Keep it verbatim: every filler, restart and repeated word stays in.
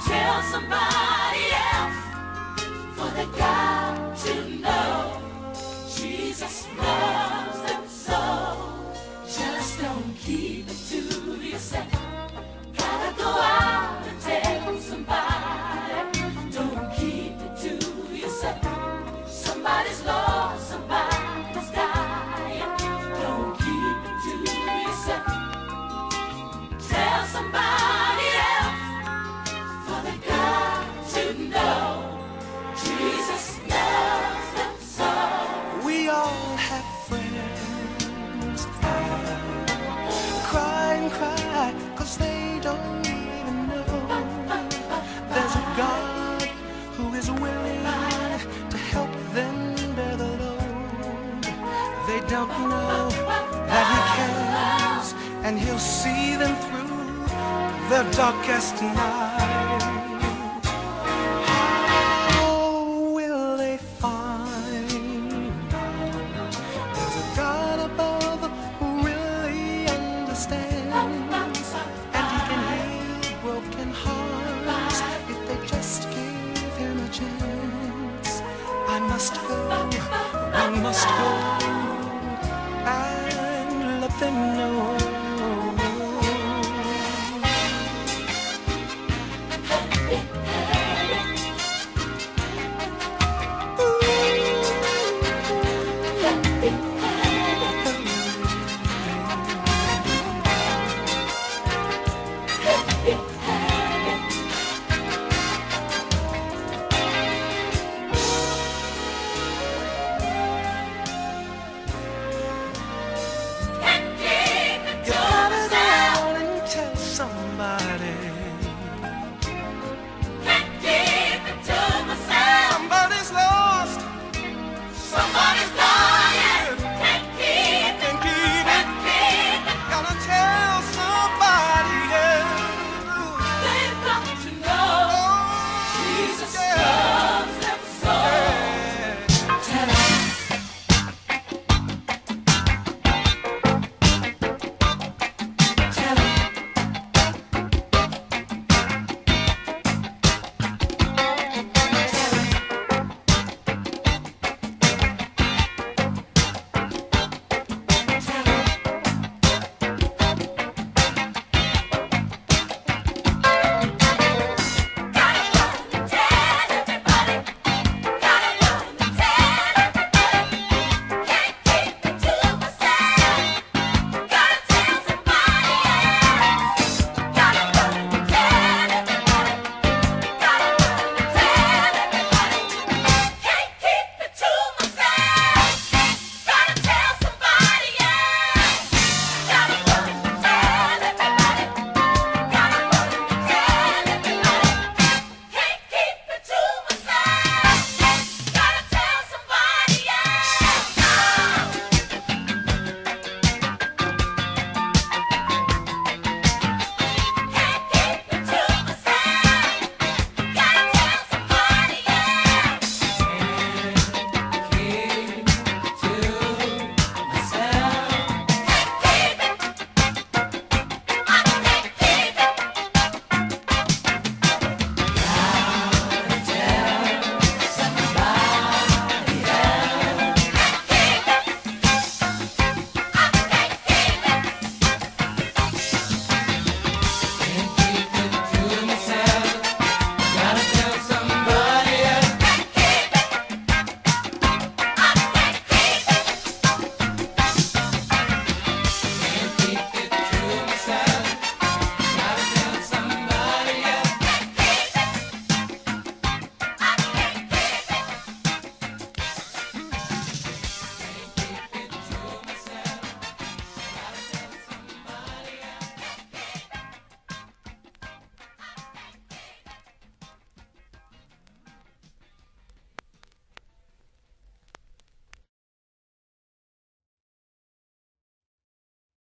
Tell somebody else, for they got to know Jesus loves them so. Just don't keep it to yourself. Gotta go out and tell somebody. Don't keep it to yourself. Somebody's lost, somebody's dying. Don't keep it to yourself. Tell somebody else, for they got to know Jesus loves them so. We all have friends cry, cry and cry, 'cause they don't even know there's a God who is willing to help them bear the load. They don't know that He cares, and He'll see them through their darkest night.